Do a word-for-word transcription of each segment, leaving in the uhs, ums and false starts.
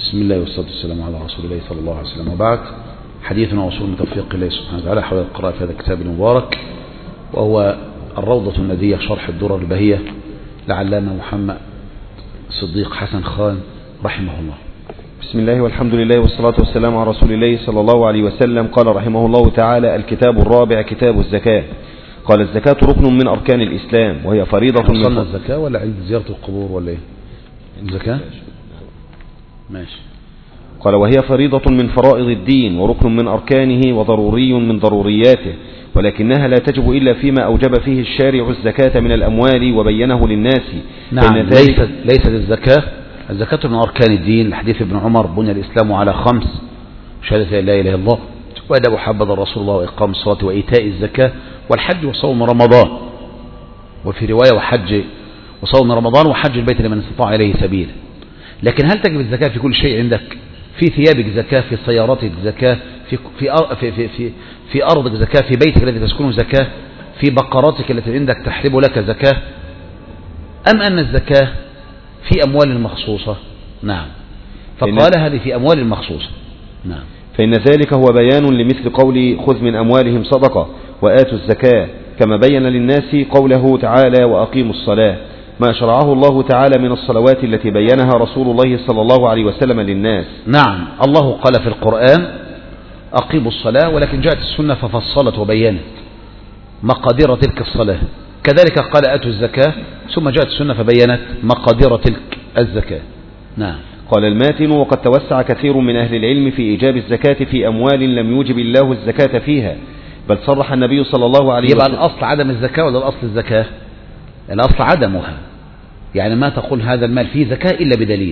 بسم الله والصلاة والسلام على رسول الله صلى الله عليه وسلم، وبعد. حديثنا وصول من توفيق الله سبحانه وتعالى حول القراءة في هذا الكتاب المبارك، وهو الروضة الندية شرح الدرر البهية لعلامة محمد صديق حسن خان رحمه الله. بسم الله والحمد لله والصلاة والسلام على رسول الله صلى الله عليه وسلم. قال رحمه الله تعالى: الكتاب الرابع كتاب الزكاة. قال: الزكاة ركن من أركان الإسلام، وهي فريضة من وصلنا الزكاة ولا عند زيارة القبور ولا إيه؟ الزكاة ماشي. قال: وهي فريضة من فرائض الدين وركن من أركانه وضروري من ضرورياته، ولكنها لا تجب إلا فيما أوجب فيه الشارع الزكاة من الأموال وبينه للناس. نعم، ليست, ليست الزكاة الزكاة من أركان الدين. الحديث ابن عمر: بني الإسلام على خمس: شهادة لا إله إلا الله، وأدب محمد رسول الله، وإقام الصلاة، وإيتاء الزكاة، والحج وصوم رمضان. وفي رواية: وحج وصوم رمضان وحج البيت لمن استطاع إليه سبيلا. لكن هل تجب الزكاة في كل شيء عندك؟ في ثيابك زكاة، في سيارتك زكاة، في في في في, في, في أرضك زكاة، في بيتك الذي تسكنه زكاة، في بقراتك التي عندك تحلب لك زكاة، أم أن الزكاة في أموال مخصوصة؟ نعم، فقال هذه في أموال مخصوصة. نعم، فإن ذلك هو بيان لمثل قول: خذ من أموالهم صدقة وآتوا الزكاة، كما بين للناس قوله تعالى: وأقيموا الصلاة، ما شرعه الله تعالى من الصلوات التي بينها رسول الله صلى الله عليه وسلم للناس. نعم، الله قال في القرآن: أقيموا الصلاة، ولكن جاءت السنة ففصلت وبينت مقادير تلك الصلاة. كذلك قال: آتوا الزكاة، ثم جاءت السنة فبينت مقادير تلك الزكاة. نعم. قال الماتن: وقد توسع كثير من أهل العلم في إيجاب الزكاة في أموال لم يوجب الله الزكاة فيها، بل صرح النبي صلى الله عليه وسلم. يبقى الأصل عدم الزكاة ولا الأصل الزكاة؟ الأصل عدمها، يعني ما تقول هذا المال فيه زكاة إلا بدليل،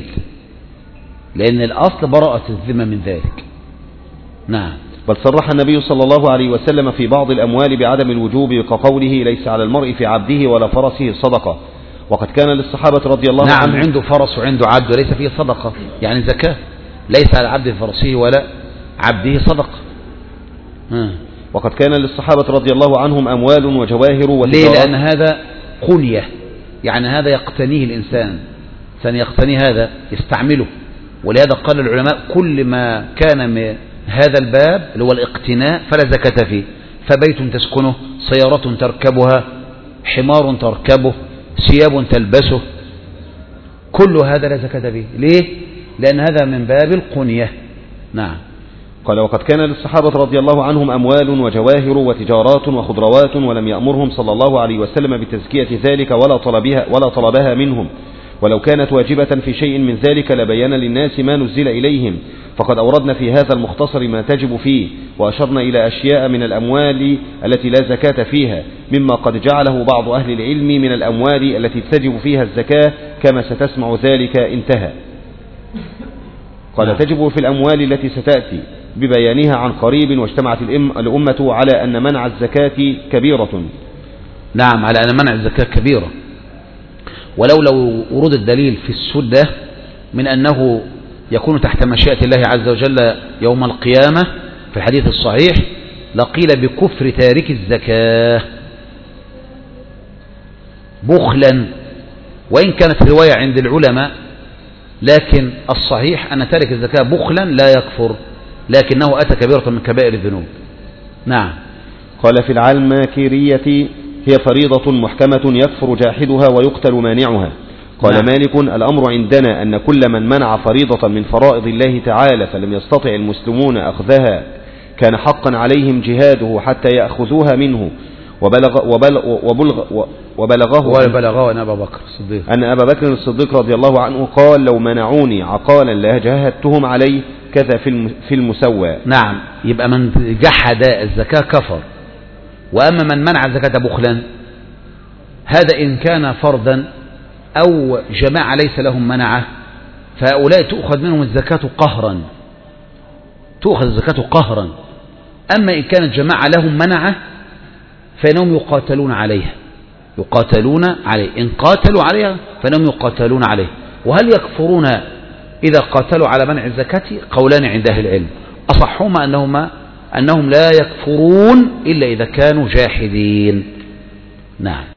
لأن الأصل براءة الذمة من ذلك. نعم. بل صرح النبي صلى الله عليه وسلم في بعض الأموال بعدم الوجوب، كقوله: ليس على المرء في عبده ولا فرسه صدقة. وقد كان للصحابة رضي الله نعم عنهم. نعم، عنده فرس وعنده عبد وليس فيه صدقة، يعني زكاة. ليس على عبد فرسه ولا عبده صدقة. ها. وقد كان للصحابة رضي الله عنهم أموال وجواهر وتجارات. ليه؟ لأن هذا قنية، يعني هذا يقتنيه الإنسان، سنيقتني هذا يستعمله. ولهذا قال العلماء: كل ما كان من هذا الباب اللي هو الاقتناء فلا زكاة فيه. فبيت تسكنه، سيارة تركبها، حمار تركبه، ثياب تلبسه، كل هذا لا زكاة فيه. ليه؟ لأن هذا من باب القنية. نعم. قال: وقد كان للصحابة رضي الله عنهم أموال وجواهر وتجارات وخضروات، ولم يأمرهم صلى الله عليه وسلم بتزكية ذلك ولا طلبها, ولا طلبها منهم، ولو كانت واجبة في شيء من ذلك لبين للناس ما نزل إليهم. فقد أوردنا في هذا المختصر ما تجب فيه، وأشرنا إلى أشياء من الأموال التي لا زكاة فيها، مما قد جعله بعض أهل العلم من الأموال التي تجب فيها الزكاة، كما ستسمع ذلك. انتهى. قال: تجب في الأموال التي ستأتي ببيانها عن قريب، واجتمعت الأمة على أن منع الزكاة كبيرة. نعم، على أن منع الزكاة كبيرة، ولو لو ورود الدليل في السدة من أنه يكون تحت مشيئة الله عز وجل يوم القيامة في الحديث الصحيح لقيل بكفر تارك الزكاة بخلا، وإن كانت رواية عند العلماء، لكن الصحيح أن تارك الزكاة بخلا لا يكفر، لكنه أتى كبيرة من كبائر الذنوب. نعم. قال: في العلماكرية: هي فريضة محكمة يكفر جاحدها ويقتل مانعها. قال: نعم. مالك: الأمر عندنا أن كل من منع فريضة من فرائض الله تعالى فلم يستطع المسلمون أخذها كان حقا عليهم جهاده حتى يأخذوها منه. وبلغ وبلغ وبلغ وبلغه وبلغه أن أبا بكر الصديق أن أبا بكر الصديق رضي الله عنه قال: لو منعوني عقالا لا جاهدتهم عليه كذا في المسوى. نعم، يبقى من جحد الزكاة كفر. وأما من منع الزكاة بخلا، هذا إن كان فردا أو جماعة ليس لهم منعه، فهؤلاء تؤخذ منهم الزكاة قهرا، تؤخذ الزكاة قهرا. أما إن كانت جماعة لهم منعه فإنهم يقاتلون عليها، يقاتلون عليه. إن قاتلوا عليها فإنهم يقاتلون عليه. وهل يكفرون إذا قاتلوا على منع الزكاة؟ قولان عند أهل العلم، أصحهما أنهما أنهم لا يكفرون إلا إذا كانوا جاحدين. نعم.